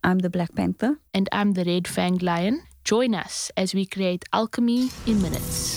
I'm the Black Panther. And I'm the Red Fanged Lion. Join us as we create alchemy in minutes.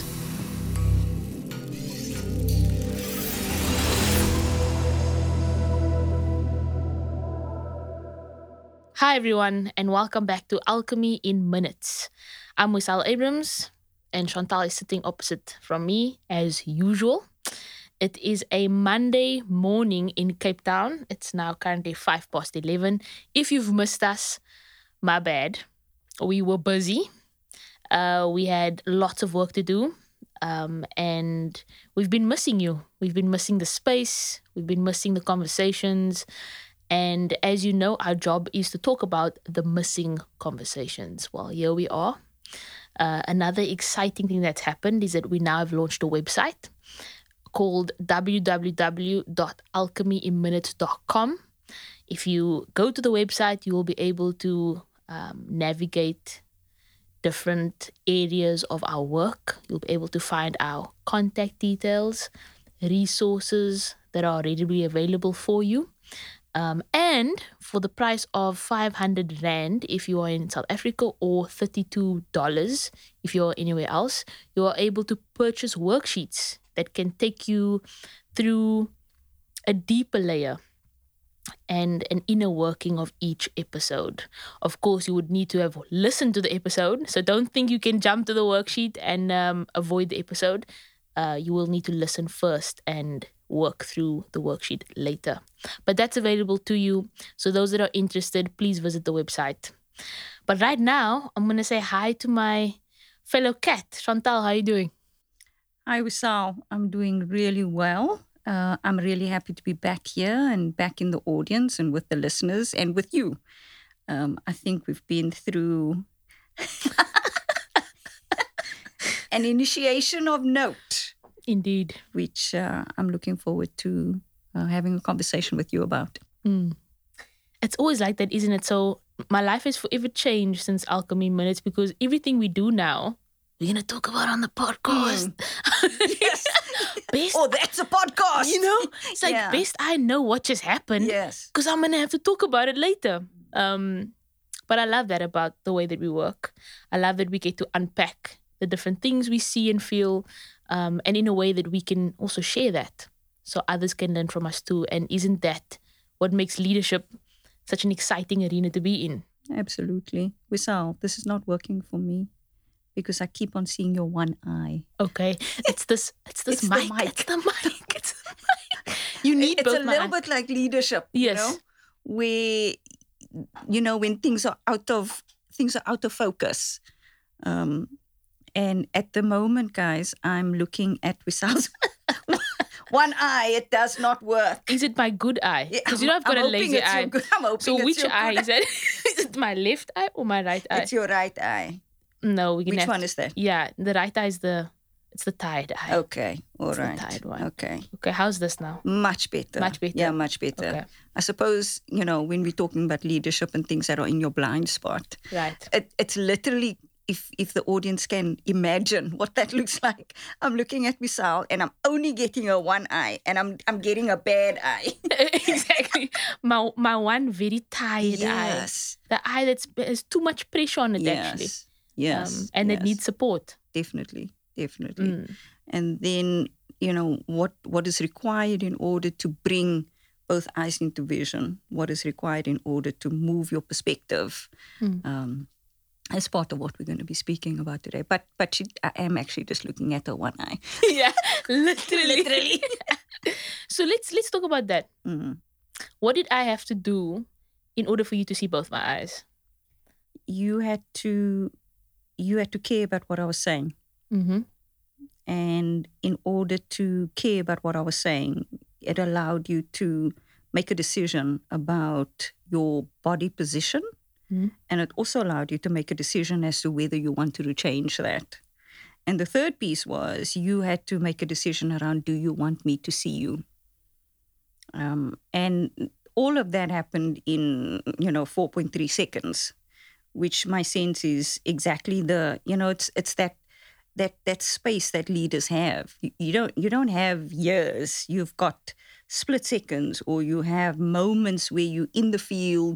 Hi everyone, and welcome back to Alchemy in Minutes. I'm Wissal Abrams, and Chantal is sitting opposite from me as usual. It is a Monday morning in Cape Town. It's now currently 11:05. If you've missed us, my bad. We were busy. We had lots of work to do. And we've been missing you. We've been missing the space. We've been missing the conversations. And as you know, our job is to talk about the missing conversations. Well, here we are. Another exciting thing that's happened is that we now have launched a website called www.alchemyinminutes.com. If you go to the website, you will be able to navigate different areas of our work. You'll be able to find our contact details, resources that are readily available for you. And for the price of 500 Rand, if you are in South Africa, or $32 if you are anywhere else, you are able to purchase worksheets that can take you through a deeper layer and an inner working of each episode. Of course, you would need to have listened to the episode, so don't think you can jump to the worksheet and avoid the episode. You will need to listen first and work through the worksheet later. But that's available to you. So those that are interested, please visit the website. But right now, I'm going to say hi to my fellow cat. Chantal, how are you doing? Hi, Wissal. I'm doing really well. I'm really happy to be back here and back in the audience and with the listeners and with you. I think we've been through an initiation of note. Indeed. Which I'm looking forward to having a conversation with you about. It's always like that, isn't it? So my life has forever changed since Alchemy Minutes, because everything we do now, we're going to talk about on the podcast. Yes. Best, that's a podcast. You know, it's like best I know what just happened. Yes. Because I'm going to have to talk about it later. But I love that about the way that we work. I love that we get to unpack the different things we see and feel, and in a way that we can also share that so others can learn from us too. And isn't that what makes leadership such an exciting arena to be in? Absolutely. Wissal, this is not working for me because I keep on seeing your one eye. Okay. It's this mic. It's the mic. It's the mic. You need it's both a little bit like leadership. Yes. You know, where, when things are out of focus. And at the moment, guys, I'm looking at Wissal's one eye. It does not work. Is it my good eye? Because you know I've got a lazy eye. I'm hoping so which eye is it? Is it my left eye or my right eye? It's your right eye. No, we can. Which one is that? Yeah, the right eye is the tired eye. Okay, all right. The tired one. Okay. How's this now? Much better. Much better. Yeah, much better. Okay. I suppose, when we're talking about leadership and things that are in your blind spot. Right. It's literally, if the audience can imagine what that looks like, I'm looking at Wissal and I'm only getting a one eye and I'm getting a bad eye. Exactly. My one very tired eye. The eye has too much pressure on it actually. Yes. And it needs support. Definitely. And then, what is required in order to bring both eyes into vision, what is required in order to move your perspective, as part of what we're going to be speaking about today. But I am actually just looking at her one eye. Yeah, literally. So let's talk about that. Mm-hmm. What did I have to do in order for you to see both my eyes? You had to care about what I was saying. Mm-hmm. And in order to care about what I was saying, it allowed you to make a decision about your body position. Mm-hmm. And it also allowed you to make a decision as to whether you wanted to change that. And the third piece was you had to make a decision around, do you want me to see you? And all of that happened in, 4.3 seconds, which my sense is exactly it's that space that leaders have. You don't have years. You've got split seconds, or you have moments where you're in the field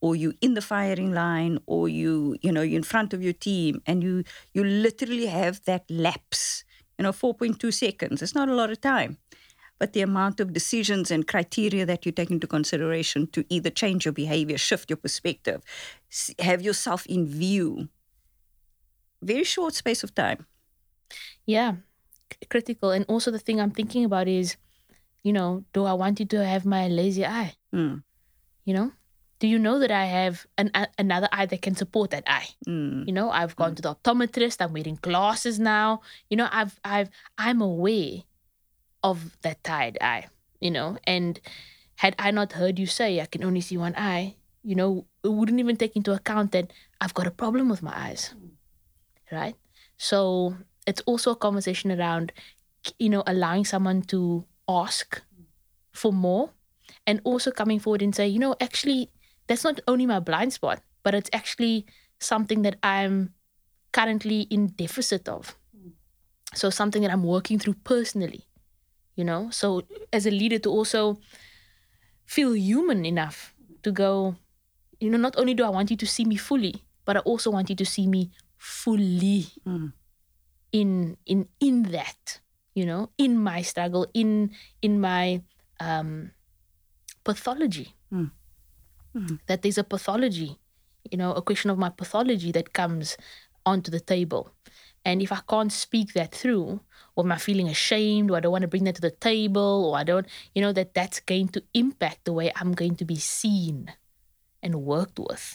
or you in the firing line, or you're in front of your team, and you literally have that lapse, 4.2 seconds. It's not a lot of time. But the amount of decisions and criteria that you take into consideration to either change your behavior, shift your perspective, have yourself in view, very short space of time. Yeah, critical. And also the thing I'm thinking about is, do I want you to have my lazy eye? Mm. Do you know that I have another eye that can support that eye? I've gone to the optometrist. I'm wearing glasses now. I'm aware of that tired eye, and had I not heard you say I can only see one eye, it wouldn't even take into account that I've got a problem with my eyes, right? So it's also a conversation around, allowing someone to ask for more, and also coming forward and say, actually, that's not only my blind spot, but it's actually something that I'm currently in deficit of. So something that I'm working through personally. So as a leader to also feel human enough to go, not only do I want you to see me fully, but I also want you to see me fully in that, in my struggle, in my pathology. That there's a pathology, a question of my pathology that comes onto the table. And if I can't speak that through, or am I feeling ashamed, or I don't want to bring that to the table, or I don't, that's going to impact the way I'm going to be seen and worked with.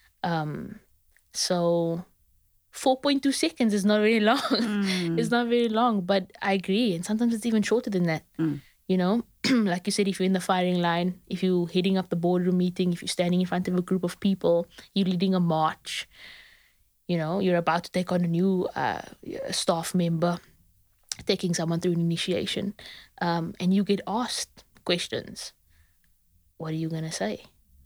So 4.2 seconds is not very long. It's not very long, but I agree. And sometimes it's even shorter than that. Like you said, if you're in the firing line, if you're heading up the boardroom meeting, if you're standing in front of a group of people, you're leading a march, you're about to take on a new staff member, taking someone through an initiation, and you get asked questions. What are you going to say?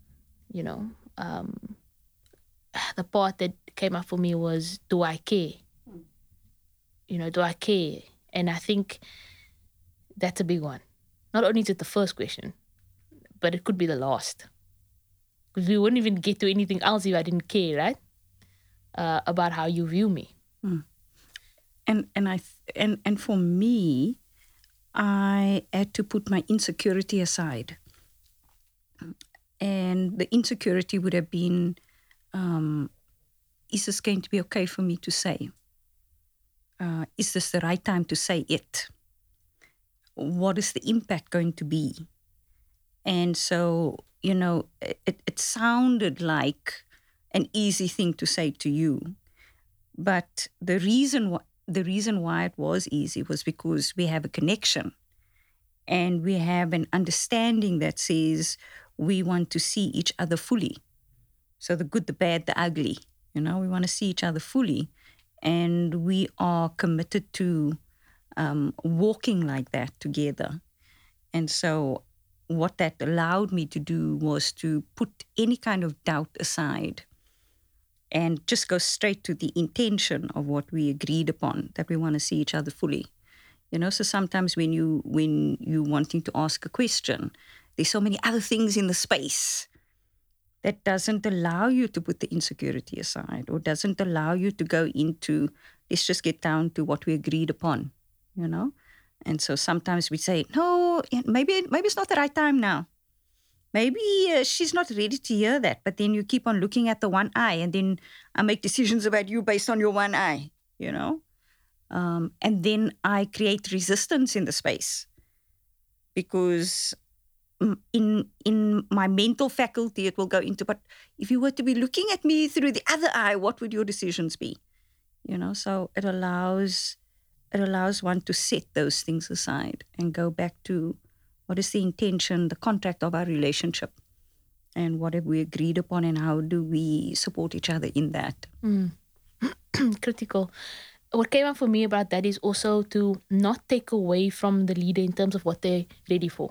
The part that came up for me was, do I care? Do I care? And I think that's a big one. Not only is it the first question, but it could be the last. Because we wouldn't even get to anything else if I didn't care, right? About how you view me. And for me, I had to put my insecurity aside. And the insecurity would have been, is this going to be okay for me to say? Is this the right time to say it? What is the impact going to be? And so, it sounded like an easy thing to say to you. But the reason why it was easy was because we have a connection, and we have an understanding that says we want to see each other fully. So the good, the bad, the ugly, we want to see each other fully. And we are committed to walking like that together. And so what that allowed me to do was to put any kind of doubt aside and just go straight to the intention of what we agreed upon, that we want to see each other fully. So sometimes when you wanting to ask a question, there's so many other things in the space that doesn't allow you to put the insecurity aside, or doesn't allow you to go into, let's just get down to what we agreed upon, And so sometimes we say, no, maybe it's not the right time now. Maybe she's not ready to hear that. But then you keep on looking at the one eye, and then I make decisions about you based on your one eye, And then I create resistance in the space, because in my mental faculty, it will go into, but if you were to be looking at me through the other eye, what would your decisions be? So it allows one to set those things aside and go back to what is the intention, the contract of our relationship, and what have we agreed upon, and how do we support each other in that. Critical. What came up for me about that is also to not take away from the leader in terms of what they're ready for.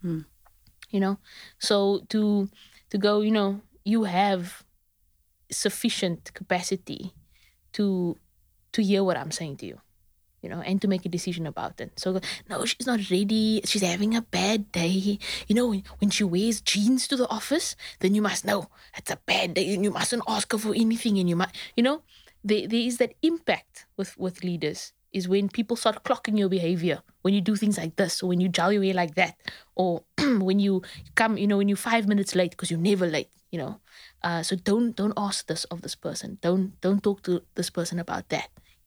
So to go, you have sufficient capacity to hear what I'm saying to you. and to make a decision about it. So, no, she's not ready. She's having a bad day. When she wears jeans to the office, then you must know it's a bad day and you mustn't ask her for anything. And there is that impact with leaders is when people start clocking your behavior, when you do things like this, or when you gel your hair like that, or when you come, when you're 5 minutes late because you're never late, So don't ask this of this person. Don't talk to this person about that,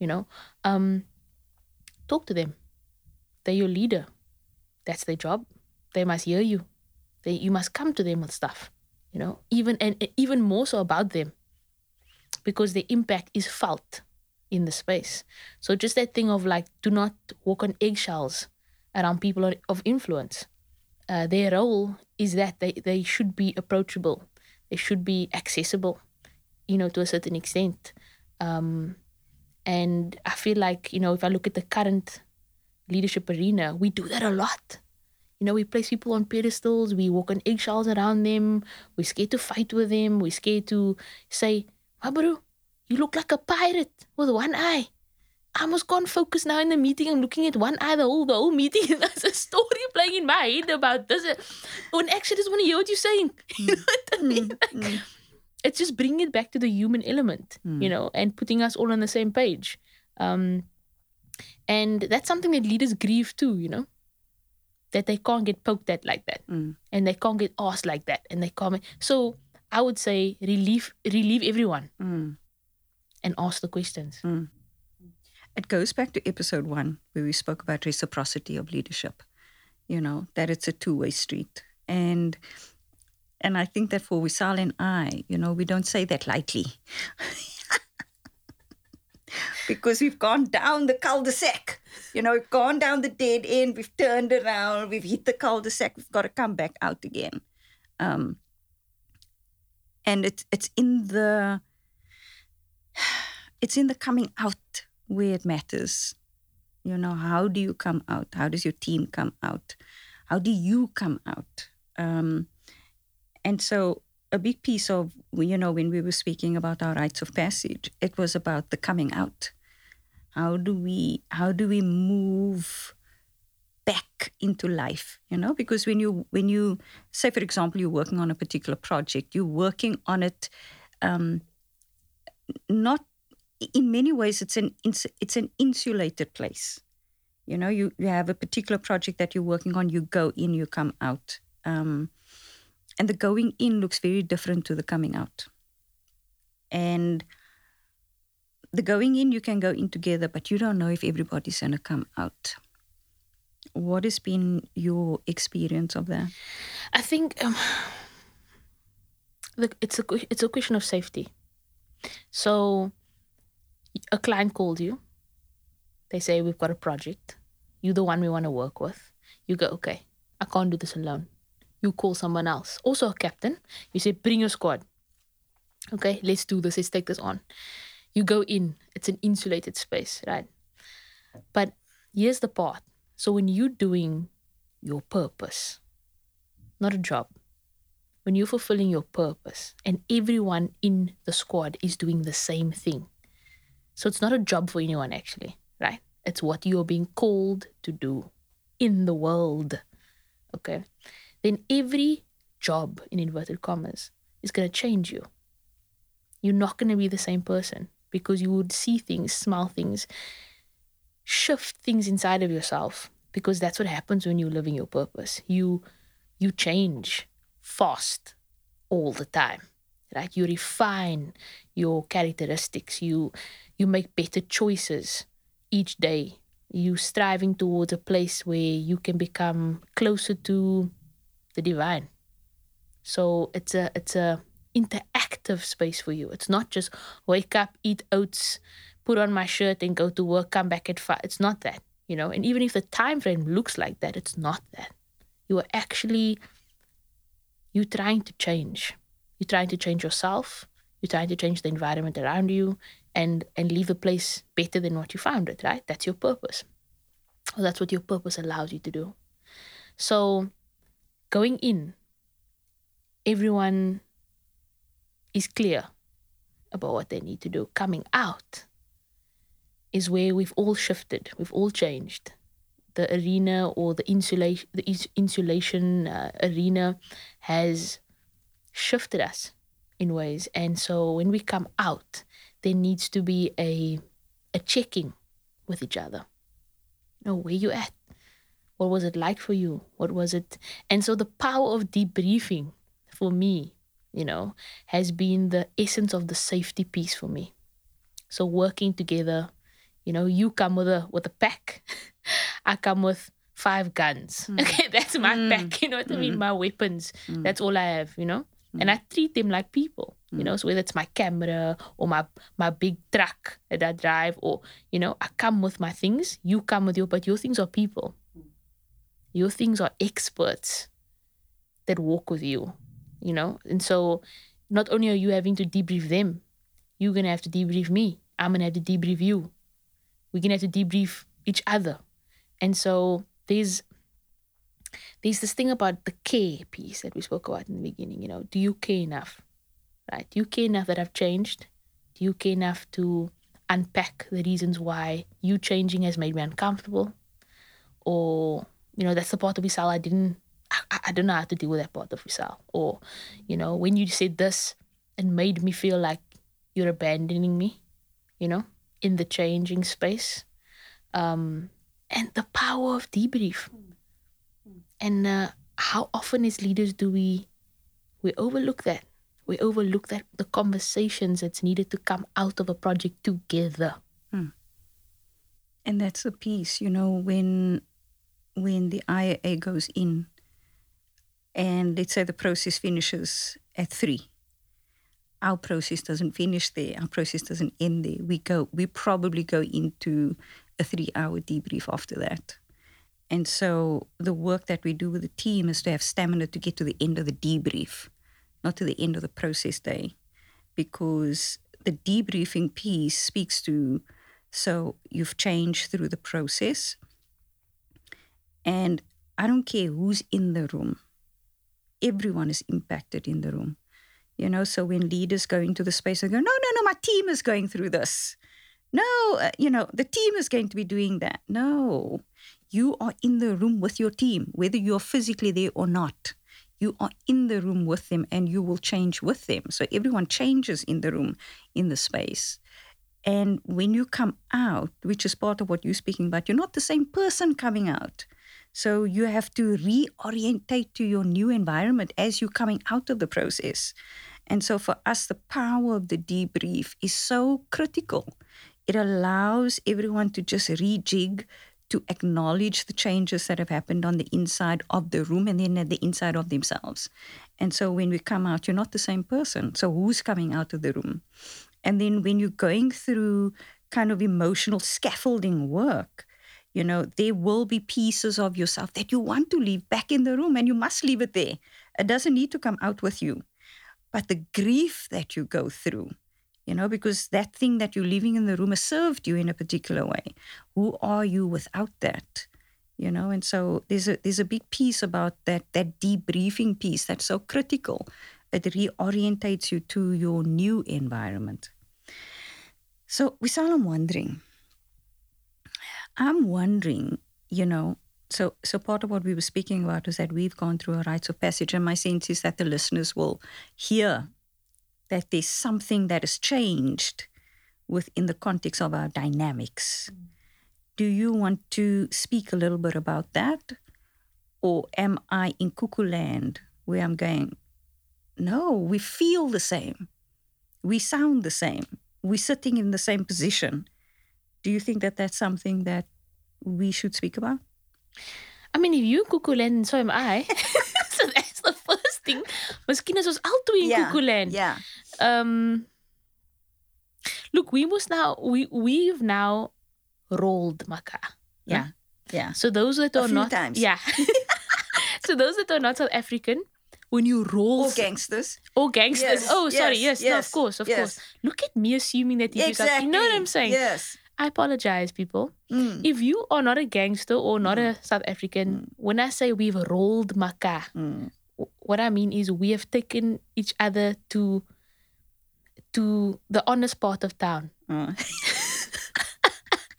Talk to them. They're your leader. That's their job. They must hear you. You must come to them with stuff, even more so about them, because the impact is felt in the space. So just that thing of like, do not walk on eggshells around people of influence. Their role is that they should be approachable. They should be accessible, to a certain extent. And I feel like, if I look at the current leadership arena, we do that a lot. We place people on pedestals, we walk on eggshells around them, we're scared to fight with them, we're scared to say, Mabaru, you look like a pirate with one eye. I almost can't focus now in the meeting. I'm looking at one eye the whole meeting. There's a story playing in my head about this. When actually I just want to hear what you're saying. You know what I mean? It's just bringing it back to the human element, and putting us all on the same page. And that's something that leaders grieve too, that they can't get poked at like that. And they can't get asked like that. And they can't. So I would say relieve everyone and ask the questions. It goes back to episode 1 where we spoke about reciprocity of leadership, that it's a two-way street. And I think that for Wisal and I, we don't say that lightly. Because we've gone down the cul-de-sac. We've gone down the dead end, we've turned around, we've hit the cul-de-sac, we've got to come back out again. And it's in the coming out where it matters. How do you come out? How does your team come out? How do you come out? And so a big piece of, when we were speaking about our rites of passage, it was about the coming out. How do we move back into life? Because when you say, for example, you're working on a particular project, you're working on it, not in many ways, it's an insulated place. You have a particular project that you're working on, you go in, you come out. And the going in looks very different to the coming out. And the going in, you can go in together, but you don't know if everybody's going to come out. What has been your experience of that? I think it's a question of safety. So a client called you. They say, we've got a project. You're the one we want to work with. You go, okay, I can't do this alone. You call someone else. Also a captain. You say, bring your squad. Okay, let's do this. Let's take this on. You go in. It's an insulated space, right? But here's the part. So when you're doing your purpose, not a job, when you're fulfilling your purpose and everyone in the squad is doing the same thing, so it's not a job for anyone actually, right? It's what you're being called to do in the world, okay? Then every job, in inverted commas, is going to change you. You're not going to be the same person because you would see things, smell things, shift things inside of yourself, because that's what happens when you're living your purpose. You change fast all the time, right? You refine your characteristics. You make better choices each day. You striving towards a place where you can become closer to the divine. So it's a interactive space for you. It's not just wake up, eat oats, put on my shirt and go to work, come back at 5. It's not that, And even if the time frame looks like that, it's not that. You're trying to change. You're trying to change yourself. You're trying to change the environment around you and leave the place better than what you found it, right? That's your purpose. Well, that's what your purpose allows you to do. So going in, everyone is clear about what they need to do. Coming out, is where we've all shifted, we've all changed. The arena or the insulation arena has shifted us in ways. And so when we come out, there needs to be a checking with each other. Where you at? What was it like for you? What was it? And so the power of debriefing for me, has been the essence of the safety piece for me. So working together, you come with a pack. I come with 5 guns. Okay, that's my pack. You know what I mean? My weapons. That's all I have, And I treat them like people, so whether it's my camera or my big truck that I drive, or, I come with my things, you come with but your things are people. Your things are experts that walk with you, And so not only are you having to debrief them, you're going to have to debrief me. I'm going to have to debrief you. We're going to have to debrief each other. And so there's this thing about the care piece that we spoke about in the beginning. Do you care enough? Right? Do you care enough that I've changed? Do you care enough to unpack the reasons why you changing has made me uncomfortable? Or, that's the part of Wissal I don't know how to deal with that part of Wissal. Or, when you said this, it made me feel like you're abandoning me, in the changing space. And the power of debrief. And how often as leaders do we overlook that? We overlook that the conversations that's needed to come out of a project together. And that's the piece, when the IAA goes in and let's say the process finishes at 3. Our process doesn't finish there. Our process doesn't end there. We probably go into a 3-hour debrief after that. And so the work that we do with the team is to have stamina to get to the end of the debrief, not to the end of the process day. Because the debriefing piece speaks to, so you've changed through the process. And I don't care who's in the room. Everyone is impacted in the room. So when leaders go into the space and go, no, my team is going through this. No, the team is going to be doing that. No, you are in the room with your team, whether you're physically there or not. You are in the room with them and you will change with them. So everyone changes in the room, in the space. And when you come out, which is part of what you're speaking about, you're not the same person coming out. So you have to reorientate to your new environment as you're coming out of the process. And so for us, the power of the debrief is so critical. It allows everyone to just rejig, to acknowledge the changes that have happened on the inside of the room and then at the inside of themselves. And so when we come out, you're not the same person. So who's coming out of the room? And then when you're going through kind of emotional scaffolding work, there will be pieces of yourself that you want to leave back in the room and you must leave it there. It doesn't need to come out with you. But the grief that you go through, because that thing that you're leaving in the room has served you in a particular way. Who are you without that? And so there's a big piece about that debriefing piece that's so critical. It reorientates you to your new environment. So, Wissal, I'm wondering, so part of what we were speaking about is that we've gone through a rites of passage, and my sense is that the listeners will hear that there's something that has changed within the context of our dynamics. Do you want to speak a little bit about that? Or am I in cuckoo land where I'm going, no, we feel the same. We sound the same. We're sitting in the same position. Do you think that that's something that we should speak about? I mean, if you cuckoo land, so am I. So that's the first thing. Miskien is ons altyd in cuckoo land. Yeah. Look, we've now rolled maka'a. Yeah. Yeah. So those that are not times. Yeah. So those that are not South African, when you roll Or gangsters. Yes, oh, sorry, yes, no, of course. Look at me assuming that you exactly. You know what I'm saying? Yes. I apologize, people. If you are not a gangster or not a South African, when I say we've rolled maka'a, what I mean is we have taken each other to the honest part of town.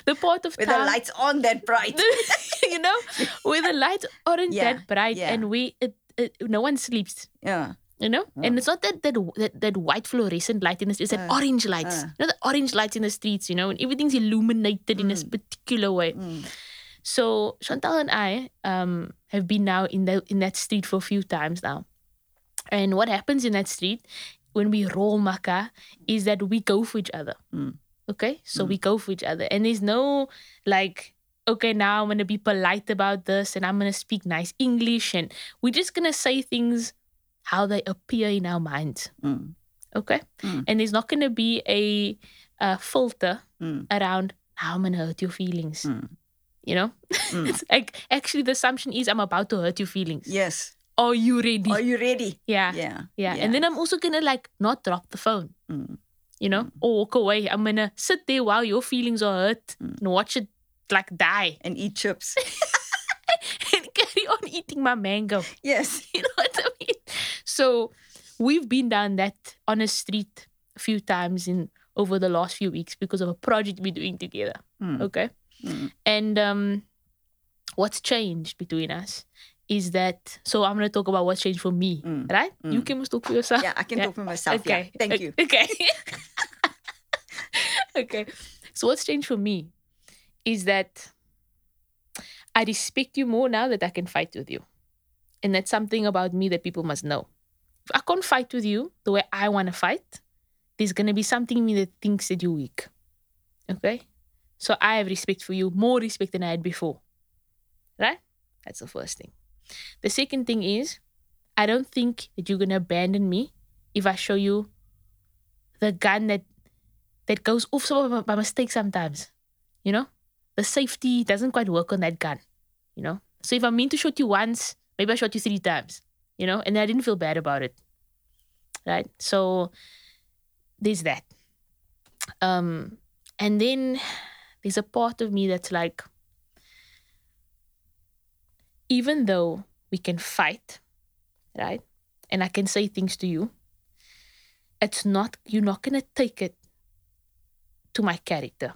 the part of With town, the lights on that bright. you know, where the lights aren't Yeah, that bright, yeah. and no one sleeps. Yeah. You know, and it's not that white fluorescent light in the streets, it's that orange lights. You know, the orange lights in the streets, you know, and everything's illuminated in this particular way. So Chantal and I have been now in that street for a few times now. And what happens in that street when we roll maka is that we go for each other. Okay? So we go for each other. And there's no like, okay, now I'm going to be polite about this and I'm going to speak nice English, and we're just going to say things how they appear in our minds. Okay? And there's not going to be a filter around how I'm going to hurt your feelings. You know? It's like, actually, the assumption is I'm about to hurt your feelings. Yes. Are you ready? Are you ready? Yeah. And then I'm also going to like not drop the phone. You know? Or walk away. I'm going to sit there while your feelings are hurt and watch it like die. And eat chips. And carry on eating my mango. Yes. You know what I mean? So we've been down that on a street a few times over the last few weeks because of a project we're doing together. Okay? And what's changed between us is that, so I'm going to talk about what's changed for me, right? You can talk for yourself. Yeah, I can talk for myself. Okay. Yeah. Thank you. Okay. Okay. So what's changed for me is that I respect you more now that I can fight with you. And that's something about me that people must know. If I can't fight with you the way I want to fight, there's going to be something in me that thinks that you're weak. Okay? So I have respect for you, more respect than I had before. Right? That's the first thing. The second thing is, I don't think that you're going to abandon me if I show you the gun that goes off by mistake sometimes. You know? The safety doesn't quite work on that gun. You know? So if I mean to shoot you once, maybe I shot you 3 times. You know? And I didn't feel bad about it. Right? So there's that. And then there's a part of me that's like, even though we can fight, right? And I can say things to you, you're not going to take it to my character.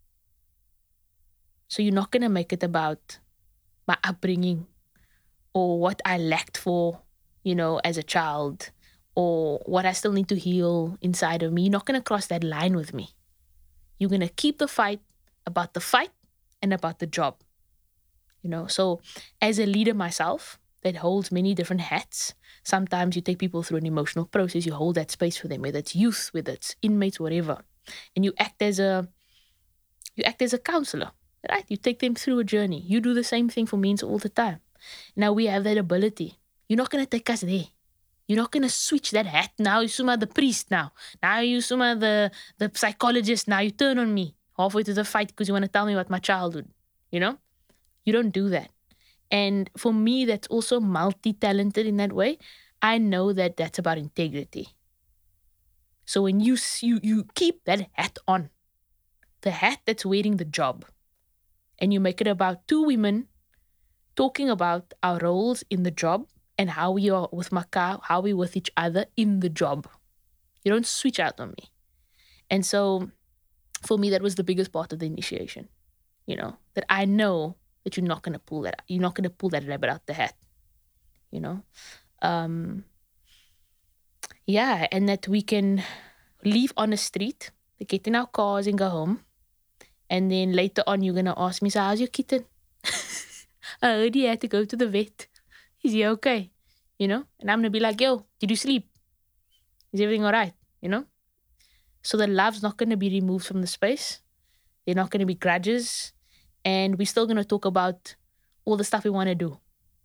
So you're not going to make it about my upbringing or what I lacked for, you know, as a child, or what I still need to heal inside of me. You're not going to cross that line with me. You're going to keep the fight about the fight and about the job. You know, so as a leader myself that holds many different hats, sometimes you take people through an emotional process, you hold that space for them, whether it's youth, whether it's inmates, whatever. And you act as a counselor, right? You take them through a journey. You do the same thing for me all the time. Now we have that ability. You're not going to take us there. You're not going to switch that hat. Now you're Suma the priest now. Now you're Suma the psychologist. Now you turn on me halfway through the fight because you want to tell me about my childhood. You know? You don't do that. And for me, that's also multi-talented in that way. I know that that's about integrity. So when you keep that hat on, the hat that's wearing the job, and you make it about 2 women talking about our roles in the job and how we are with Maka, how we with each other in the job. You don't switch out on me. And so for me, that was the biggest part of the initiation. You know, that I know that you're not going to pull that out. You're not going to pull that rabbit out the hat. You know? Yeah, and that we can leave on the street, get in our cars and go home. And then later on, you're going to ask me, so how's your kitten? I heard he had to go to the vet. Is he okay? You know? And I'm going to be like, yo, did you sleep? Is everything all right? You know? So the love's not going to be removed from the space. They're not going to be grudges. And we're still going to talk about all the stuff we want to do.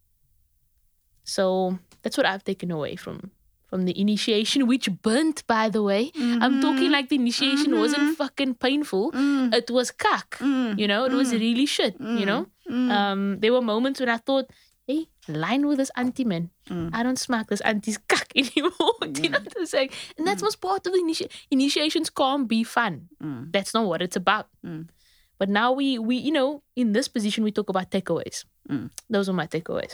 So that's what I've taken away from the initiation, which burnt, by the way. I'm talking like the initiation wasn't fucking painful. It was cuck. You know, it was really shit, you know. There were moments when I thought, hey, line with this auntie, man. I don't smack this auntie's cuck anymore. Do you know what I'm saying? And that's what's part of the initiations can't be fun. That's not what it's about. But now we you know, in this position, we talk about takeaways. Those are my takeaways.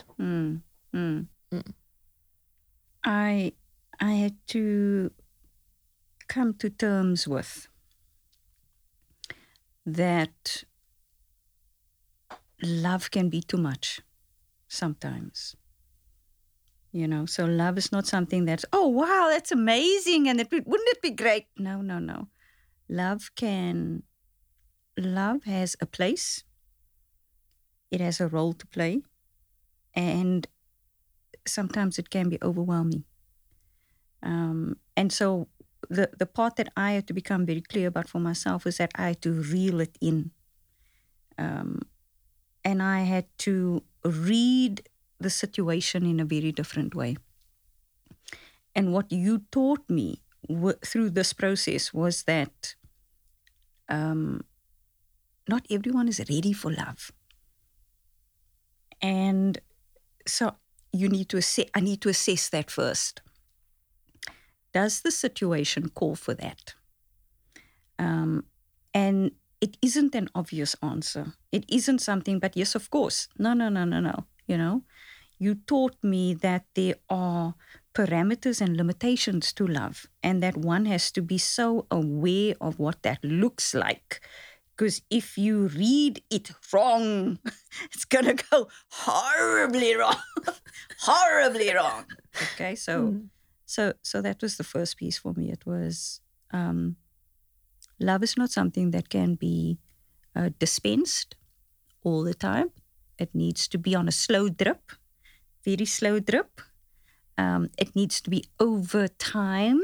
I had to come to terms with that love can be too much sometimes. So love is not something that's, oh, wow, that's amazing. And wouldn't it be great? No, no, no. Love has a place. It has a role to play. And sometimes it can be overwhelming. And so the part that I had to become very clear about for myself is that I had to reel it in. And I had to read the situation in a very different way. And what you taught me through this process was that not everyone is ready for love. And so I need to assess that first. Does the situation call for that? And it isn't an obvious answer. It isn't something, but yes, of course. No. You taught me that there are parameters and limitations to love, and that one has to be so aware of what that looks like. Because if you read it wrong, it's going to go horribly wrong. Horribly wrong. Okay, so that was the first piece for me. It was love is not something that can be dispensed all the time. It needs to be on a slow drip, very slow drip. It needs to be over time.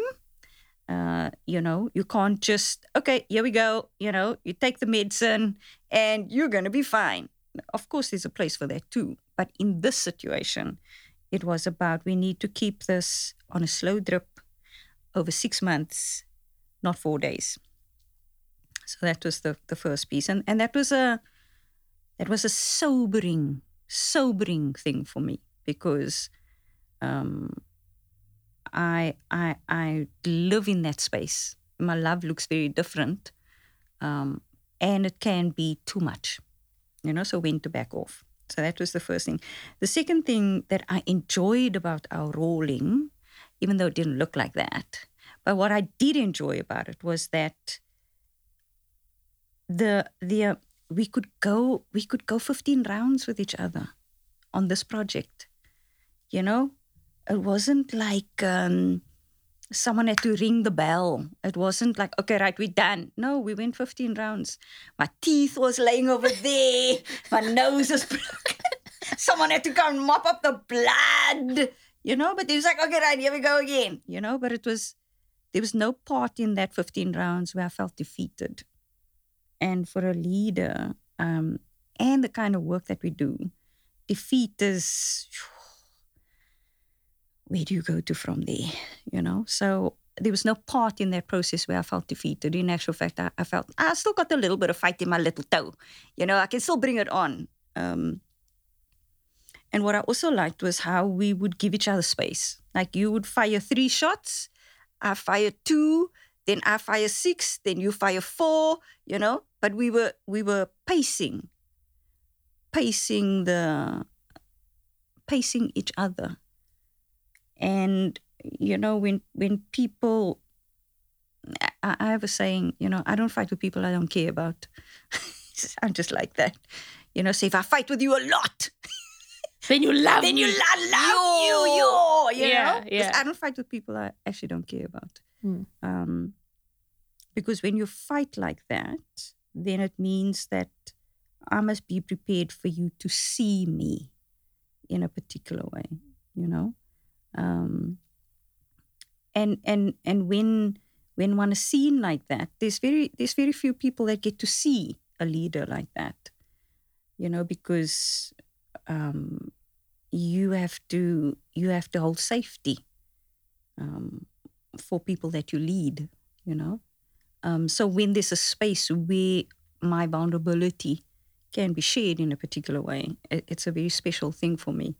You can't just, okay, here we go. You take the medicine and you're going to be fine. Of course, there's a place for that too. But in this situation, it was about we need to keep this on a slow drip over 6 months, not 4 days. So that was the first piece. And that was a sobering thing for me, because I live in that space. My love looks very different, and it can be too much, so when to back off. So that was the first thing. The second thing that I enjoyed about our rolling, even though it didn't look like that, but what I did enjoy about it was that we could go 15 rounds with each other on this project. It wasn't like someone had to ring the bell. It wasn't like, okay, right, we're done. No, we went 15 rounds. My teeth was laying over there. My nose was broken. Someone had to come and mop up the blood, but it was like, okay, right, here we go again, but there was no part in that 15 rounds where I felt defeated. And for a leader, and the kind of work that we do, defeat is, where do you go to from there? So there was no part in that process where I felt defeated. In actual fact, I felt I still got a little bit of fight in my little toe. I can still bring it on. And what I also liked was how we would give each other space. Like you would fire 3 shots, I fire 2, then I fire 6, then you fire 4, But we were pacing each other. And, when people, I have a saying, I don't fight with people I don't care about. I'm just like that. So if I fight with you a lot, then you love me. Then you love you. Yeah. Because I don't fight with people I actually don't care about. Because when you fight like that, then it means that I must be prepared for you to see me in a particular way, And when one is seen like that, there's very few people that get to see a leader like that, because you have to hold safety for people that you lead, So when there's a space where my vulnerability can be shared in a particular way, it's a very special thing for me.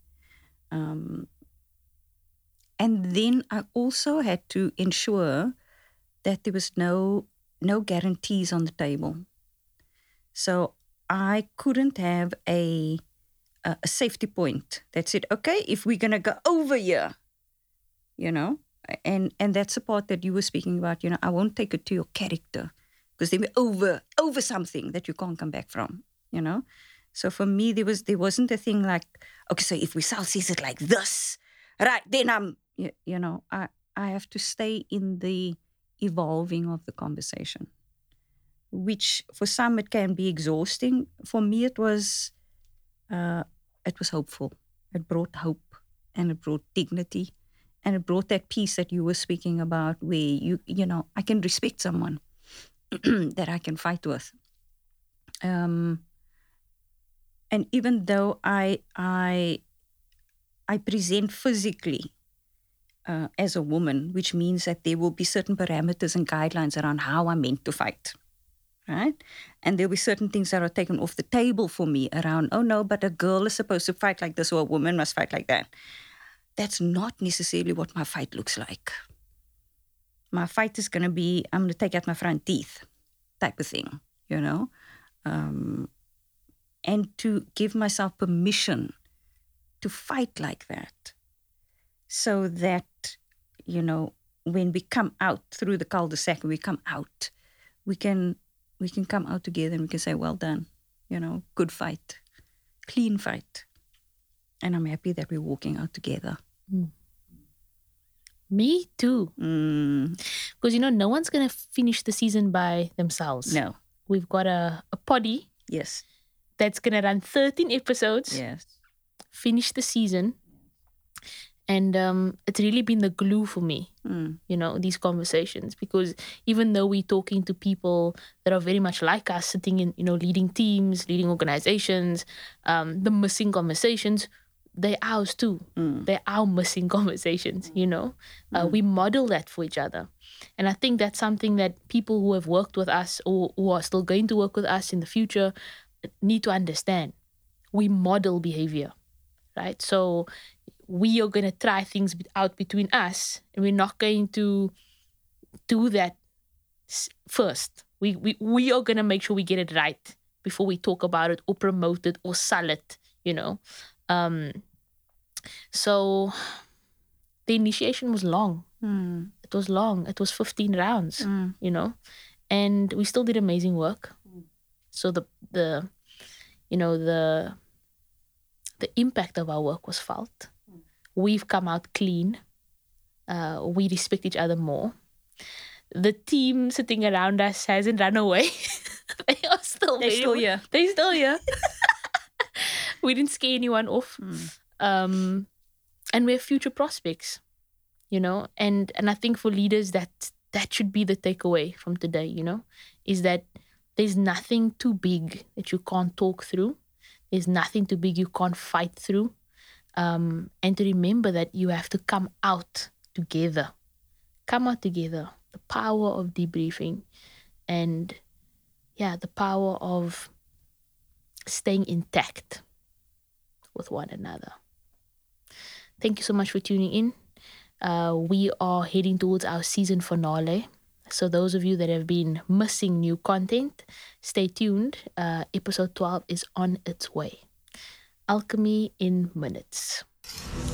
And then I also had to ensure that there was no guarantees on the table. So I couldn't have a safety point that said, okay, if we're going to go over here, and that's the part that you were speaking about, I won't take it to your character because they were over something that you can't come back from, So for me, there wasn't a thing like, okay, so if Wisal says it like this, right, then I have to stay in the evolving of the conversation, which for some it can be exhausting. For me, it was hopeful. It brought hope, and it brought dignity, and it brought that peace that you were speaking about, where I can respect someone that I can fight with. And even though I present physically as a woman, which means that there will be certain parameters and guidelines around how I'm meant to fight, right? And there'll be certain things that are taken off the table for me around, oh no, but a girl is supposed to fight like this, or a woman must fight like that. That's not necessarily what my fight looks like. My fight is going to be, I'm going to take out my front teeth type of thing, and to give myself permission to fight like that, so that, when we come out through the cul-de-sac, we come out, we can come out together, and we can say, well done, good fight, clean fight. And I'm happy that we're walking out together. Me too. Because, no one's going to finish the season by themselves. No. We've got a poddy. Yes. That's going to run 13 episodes. Yes. Finish the season. And it's really been the glue for me, these conversations. Because even though we're talking to people that are very much like us, sitting in, leading teams, leading organizations, the missing conversations, they're ours too. They're our missing conversations, We model that for each other. And I think that's something that people who have worked with us or who are still going to work with us in the future need to understand. We model behavior, right? So we are going to try things out between us, and we're not going to do that first. We are going to make sure we get it right before we talk about it or promote it or sell it, So the initiation was long. It was long. It was 15 rounds, and we still did amazing work. So the impact of our work was felt. We've come out clean. We respect each other more. The team sitting around us hasn't run away. They're still here. They're still here. We didn't scare anyone off. And we have future prospects, and I think for leaders that should be the takeaway from today, is that there's nothing too big that you can't talk through. There's nothing too big you can't fight through. And to remember that you have to come out together. Come out together. The power of debriefing, and the power of staying intact with one another. Thank you so much for tuning in. We are heading towards our season finale. So those of you that have been missing new content, stay tuned. Episode 12 is on its way. Alchemy in minutes.